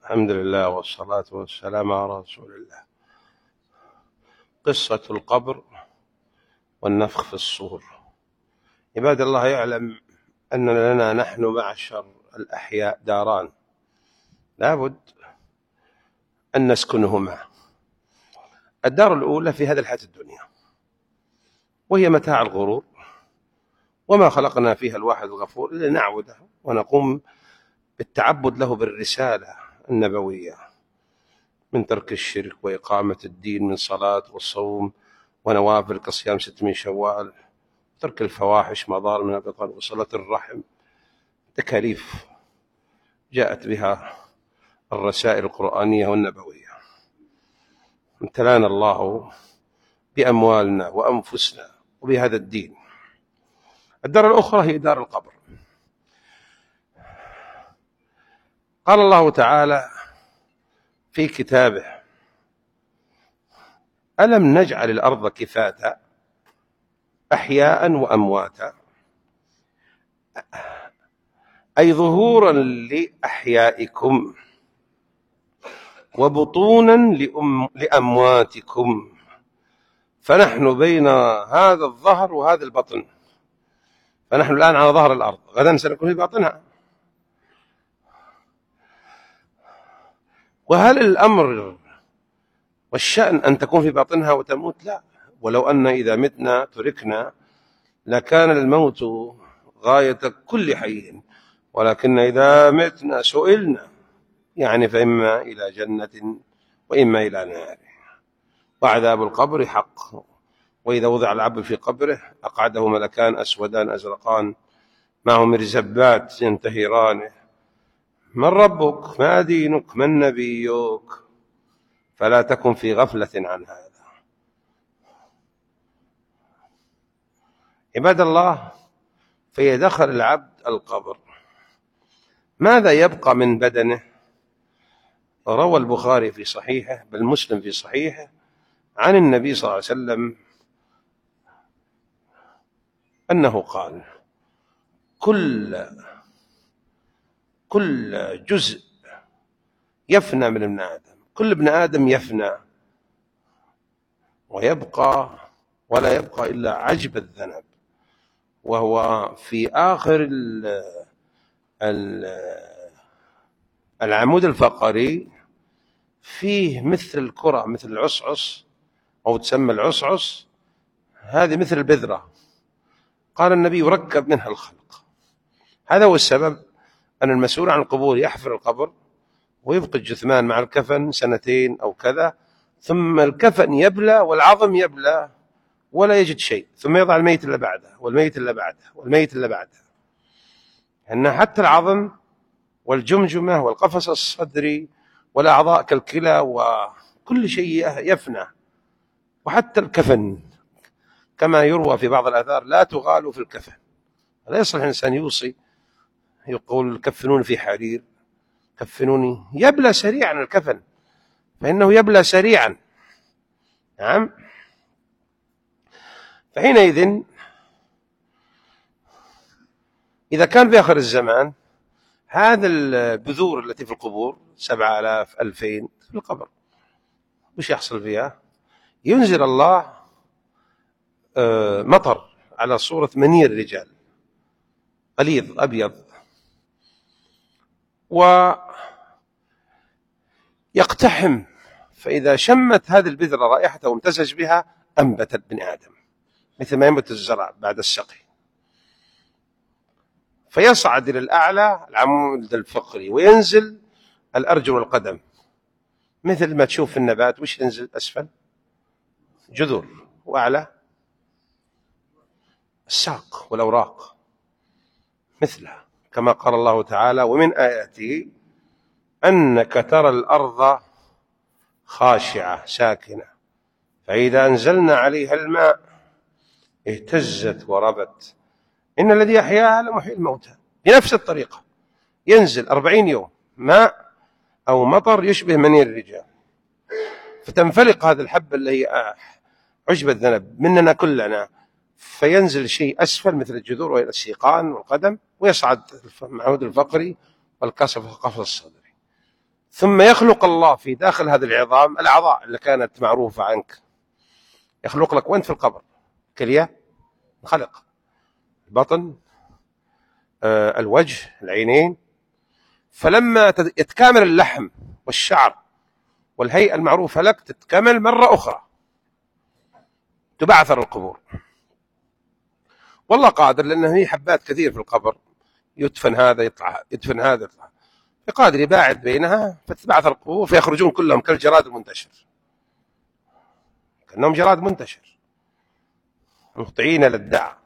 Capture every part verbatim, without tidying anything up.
الحمد لله والصلاة والسلام على رسول الله. قصة القبر والنفخ في الصور. عباد الله، يعلم أن لنا نحن معشر الأحياء داران لابد أن نسكنهما. الدار الأولى في هذه الحياة الدنيا، وهي متاع الغرور، وما خلقنا فيها الواحد الغفور إلا نعبده ونقوم بالتعبد له بالرسالة النبوية من ترك الشرك وإقامة الدين، من صلاة والصوم ونوافل كصيام ست من شوال، ترك الفواحش ما ظهر من البطن، وصلة الرحم، تكاليف جاءت بها الرسائل القرآنية والنبوية. امتلانا الله بأموالنا وأنفسنا وبهذا الدين. الدار الأخرى هي دار القبر. قال الله تعالى في كتابه: ألم نجعل الأرض كفاتا أحياء وأمواتا، أي ظهورا لأحيائكم وبطونا لأمواتكم، فنحن بين هذا الظهر وهذا البطن، فنحن الآن على ظهر الأرض، غدا سنكون في باطنها. وهل الأمر والشأن أن تكون في باطنها وتموت؟ لا، ولو أن إذا متنا تركنا لكان الموت غاية كل حي، ولكن إذا متنا سئلنا، يعني فإما إلى جنة وإما إلى نار. وعذاب القبر حق، وإذا وضع العبد في قبره أقعده ملكان أسودان أزرقان معه مرزبات ينتهرانه: من ربك؟ ما دينك؟ من نبيك؟ فلا تكن في غفلة عن هذا. عباد الله، فإذا دخل العبد القبر ماذا يبقى من بدنه؟ روى البخاري في صحيحه بل مسلم في صحيحه عن النبي صلى الله عليه وسلم أنه قال: كل كل جزء يفنى من ابن آدم، كل ابن آدم يفنى ويبقى ولا يبقى إلا عجب الذنب، وهو في آخر العمود الفقري فيه مثل الكرة، مثل العصعص، أو تسمى العصعص، هذه مثل البذرة. قال النبي: يركب منها الخلق. هذا هو السبب أن المسؤول عن القبور يحفر القبر ويبقي الجثمان مع الكفن سنتين أو كذا، ثم الكفن يبلى والعظم يبلى ولا يجد شيء، ثم يضع الميت اللي بعده والميت اللي بعده والميت اللي بعده، أن حتى العظم والجمجمة والقفص الصدري والأعضاء كالكلى وكل شيء يفنى، وحتى الكفن كما يروى في بعض الآثار: لا تغالوا في الكفن. لا يصلح الإنسان يوصي يقول: كفنوني في حرير، كفنوني، يبلى سريعا الكفن، فإنه يبلى سريعا. نعم. فحينئذ إذا كان في آخر الزمان هذا البذور التي في القبور سبعة آلاف ألفين في القبر، وش يحصل فيها؟ ينزل الله مطر على صورة منير رجال غليظ أبيض، ويقتحم، فإذا شمت هذه البذرة رائحته وامتزج بها أنبتت بن آدم مثل ما ينبت الزرع بعد السقي، فيصعد إلى الأعلى العمود الفقري وينزل الأرجل والقدم، مثل ما تشوف في النبات وش ينزل أسفل؟ جذور، وأعلى الساق والأوراق مثلها، كما قال الله تعالى: ومن آياته أنك ترى الأرض خاشعة ساكنة فإذا أنزلنا عليها الماء اهتزت وربت إن الذي أحياها لمحيي الموتى. بنفس الطريقة ينزل أربعين يوم ماء أو مطر يشبه منير الرجال، فتنفلق هذا الحبة اللي هي عشب الذنب مننا كلنا، فينزل شيء أسفل مثل الجذور وإلى السيقان والقدم، ويصعد العمود الفقري والقفص الصدري. ثم يخلق الله في داخل هذه العظام الأعضاء اللي كانت معروفة عنك، يخلق لك وانت في القبر كلية خلق، البطن، آه الوجه، العينين. فلما يتكامل اللحم والشعر والهيئة المعروفة لك تتكمل مرة أخرى، تبعثر القبور. والله قادر، لأنه هي حبات كثير في القبر، يدفن هذا يطلع، يدفن هذا يطلع، قادر يباعد بينها فتتبعثر القبور فيخرجون كلهم كالجراد المنتشر، كأنهم جراد منتشر مهطعين للداع.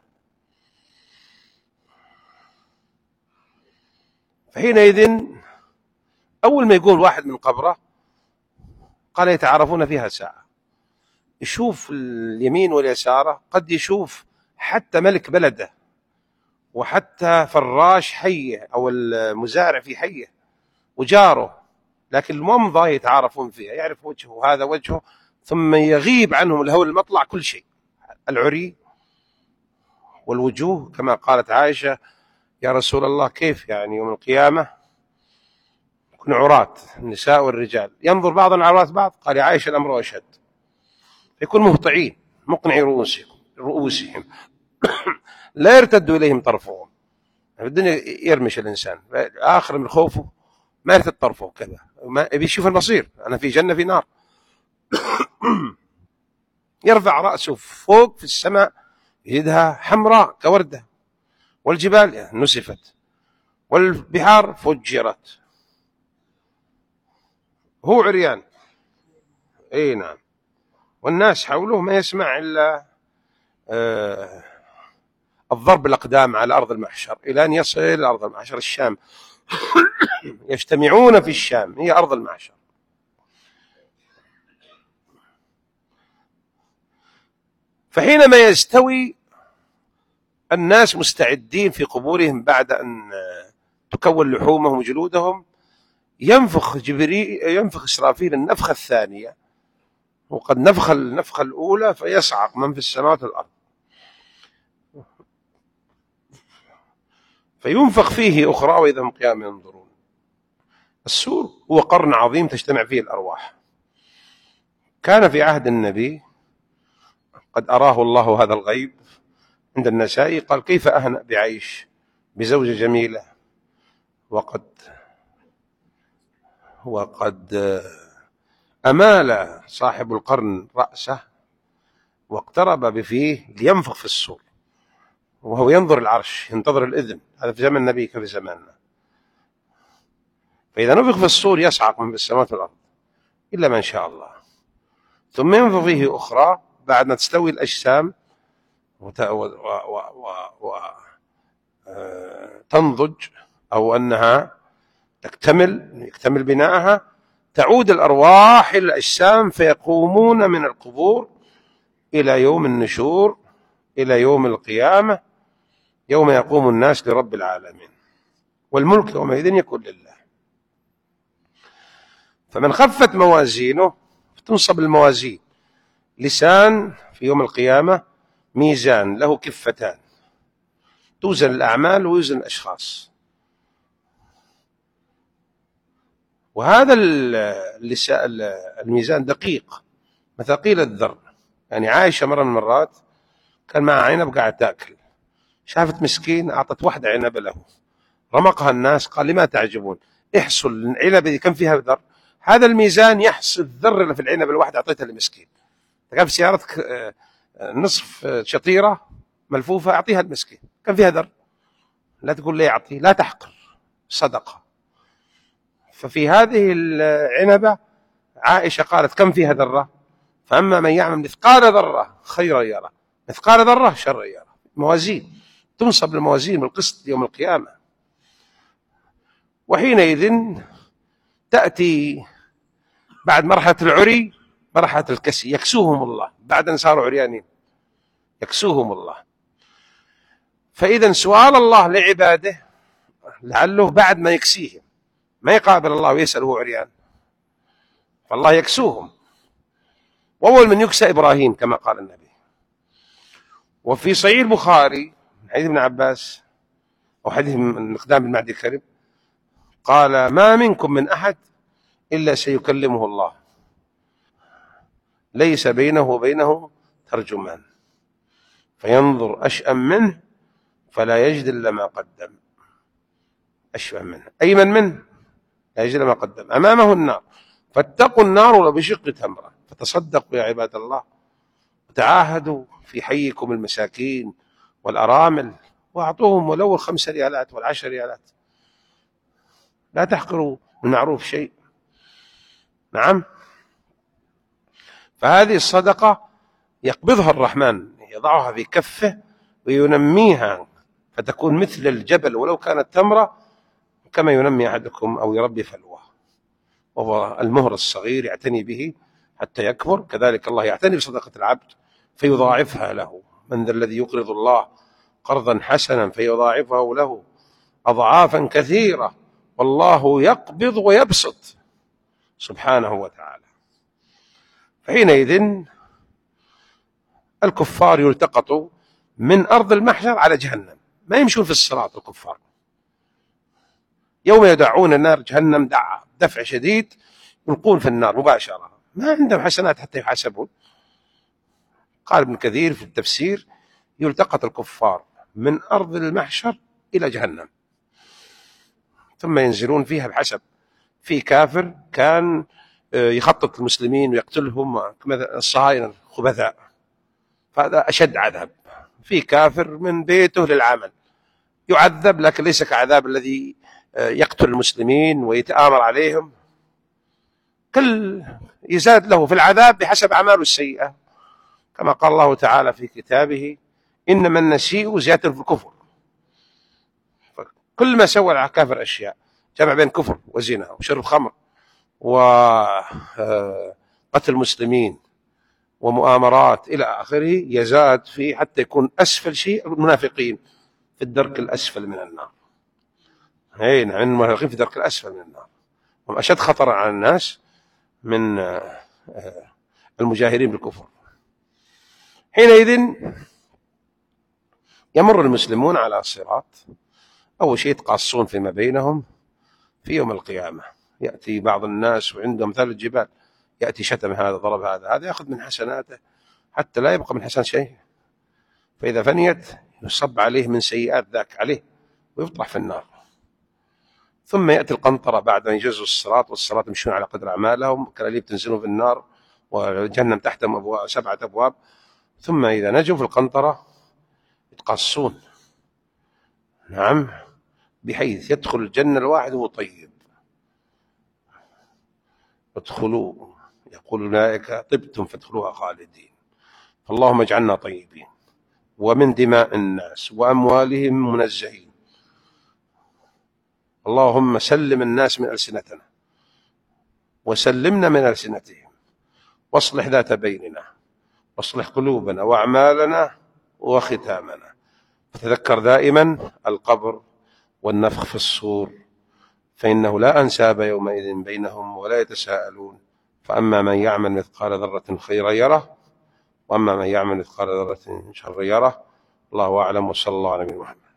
فحينئذ أول ما يقول واحد من قبره قال يتعارفون فيها ساعة، يشوف اليمين واليسار، قد يشوف حتى ملك بلده وحتى فراش حيه أو المزارع في حيه وجاره، لكن الممضى يتعارفون فيها، يعرف وجهه هذا وجهه، ثم يغيب عنهم الهول المطلع كل شيء، العري والوجوه. كما قالت عائشة يا رسول الله كيف يعني يوم القيامة يكون عراة النساء والرجال، ينظر بعضهم على عورات بعض؟ قال يا عائشة الأمر أشد، يكون مهطعين مقنعي رؤوسهم رؤوسهم لا يرتد إليهم طرفهم. في الدنيا يرمش الإنسان، آخر من خوفه ما يرتد طرفه كذا، ما بيشوف المصير، أنا في جنة في نار. يرفع رأسه فوق في السماء يدها حمراء كوردة، والجبال نسفت والبحار فجرت، هو عريان. اي نعم. والناس حوله ما يسمع إلا آه الضرب الأقدام على أرض المحشر إلى أن يصل إلى أرض المحشر الشام. يجتمعون في الشام، هي أرض المحشر. فحينما يستوي الناس مستعدين في قبورهم بعد أن تكون لحومهم وجلودهم، ينفخ جبريل ينفخ إسرافيل النفخة الثانية، وقد نفخ النفخة الأولى فيصعق من في السماوات والأرض، فينفخ فيه أخرى وإذا هم قيام ينظرون. السور هو قرن عظيم تجتمع فيه الأرواح. كان في عهد النبي قد أراه الله هذا الغيب عند النسائي، قال كيف أهنأ بعيش بزوجة جميلة وقد وقد أمال صاحب القرن رأسه واقترب بفيه لينفخ في السور، وهو ينظر العرش ينتظر الإذن. هذا في زمن النبي كفي زماننا. فإذا نفخ في السور يصعق من في السماوات والأرض إلا من شاء الله، ثم ينفخ فيه أخرى بعد ما تستوي الأجسام وتنضج أو أنها تكتمل يكتمل بناءها، تعود الأرواح إلى الأجسام فيقومون من القبور إلى يوم النشور، إلى يوم القيامة، يوم يقوم الناس لرب العالمين، والملك يومئذ يكون لله. فمن خفت موازينه تنصب الموازين، لسان في يوم القيامة ميزان له كفتان، توزن الأعمال ويوزن الأشخاص. وهذا الميزان دقيق مثاقيل الذر. يعني عائشة مرة من المرات كان معها عنب قاعد تأكل، شافت مسكين أعطت واحدة عنب له، رمقها الناس، قال لما تعجبون، احصل العنب اللي كان فيها ذر، هذا الميزان يحصل الذر اللي في العنب الواحد أعطيتها للمسكين. كان في سيارتك نصف شطيرة ملفوفة أعطيها المسكين كان فيها ذر، لا تقول لي أعطي، لا تحقر، صدقة. ففي هذه العنبة عائشة قالت كم فيها ذرة، فأما من يعمل مثقال ذرة خيرا يرى، مثقال ذرة شرا يرى. موازين تنصب الموازين بالقسط يوم القيامة. وحينئذ تأتي بعد مرحلة العري مرحلة الكسي، يكسوهم الله بعد أن صاروا عريانين، يكسوهم الله. فإذا سؤال الله لعباده لعله بعد ما يكسيهم ما يقابل الله ويسأل هو عريان، فالله يكسوهم. وأول من يكسى إبراهيم كما قال النبي. وفي صحيح البخاري حديث ابن عباس أو حديث من مقدام بن معدي الكريم قال ما منكم من أحد إلا سيكلمه الله، ليس بينه وبينه ترجمان، فينظر أشأم منه فلا يجد إلا ما قدم. أشأم منه أيمن منه لا يجد إلا ما قدم. أمامه النار، فاتقوا النار ولو بشق تمرة. فتصدقوا يا عباد الله، وتعاهدوا في حيكم المساكين والأرامل، وأعطوهم ولو الخمس ريالات والعشر ريالات، لا تحقروا من معروف شيء. نعم، فهذه الصدقة يقبضها الرحمن، يضعها في كفه وينميها فتكون مثل الجبل ولو كانت تمرة، كما ينمي أحدكم أو يربي فلوه، وهو المهر الصغير يعتني به حتى يكبر. كذلك الله يعتني بصدقة العبد فيضاعفها له. من ذا الذي يقرض الله قرضا حسنا فيضاعفه له أضعافا كثيرة، والله يقبض ويبسط سبحانه وتعالى. فحينئذ الكفار يلتقطوا من أرض المحشر على جهنم، ما يمشون في الصراط الكفار، يوم يدعون النار جهنم دعا دفع شديد، يلقون في النار مباشرة، ما عندهم حسنات حتى يحاسبون. قال ابن كثير في التفسير: يلتقط الكفار من أرض المحشر إلى جهنم، ثم ينزلون فيها بحسب. في كافر كان يخطط المسلمين ويقتلهم، الصهاينة الخبثاء، فهذا أشد عذاب. في كافر من بيته للعمل يعذب، لكن ليس كعذاب الذي يقتل المسلمين ويتآمر عليهم، كل يزاد له في العذاب بحسب أعماله السيئة، كما قال الله تعالى في كتابه: إنما النسيء زيادة في الكفر. كل ما سوى الكافر أشياء، جمع بين كفر وزنا وشرب خمر وقتل المسلمين ومؤامرات إلى آخره، يزاد فيه حتى يكون أسفل شيء المنافقين في الدرك الأسفل من النار. هي نعم، المنافقين في الدرك الأسفل من النار، هم أشد خطرا على الناس من المجاهرين بالكفر. حينئذ يمر المسلمون على الصراط، أول شيء يتقاصون فيما بينهم في يوم القيامة. يأتي بعض الناس وعنده مثال الجبال، يأتي شتم هذا ضرب هذا، هذا يأخذ من حسناته حتى لا يبقى من حسن شيء، فإذا فنيت يصب عليه من سيئات ذاك عليه ويطرح في النار. ثم يأتي القنطرة بعد أن يجزوا الصراط، والصراط يمشون على قدر أعمالهم، كالأليب تنزلون في النار وجهنم تحتهم أبواب سبعة أبواب. ثم إذا نجوا في القنطرة يتقصون، نعم، بحيث يدخل الجنة الواحد وهو طيب. ادخلوا، يقول الملائكة: طبتم فادخلوها خالدين. اللهم اجعلنا طيبين ومن دماء الناس وأموالهم منزهين. اللهم سلم الناس من ألسنتنا وسلمنا من ألسنتهم، واصلح ذات بيننا، واصلح قلوبنا وأعمالنا وختامنا. فتذكر دائما القبر والنفخ في الصور، فإنه لا أنساب يومئذ بينهم ولا يتساءلون. فأما من يعمل مثقال ذرة خيرا يره، وأما من يعمل مثقال ذرة شرا يره. الله أعلم، وصلى الله على نبينا محمد.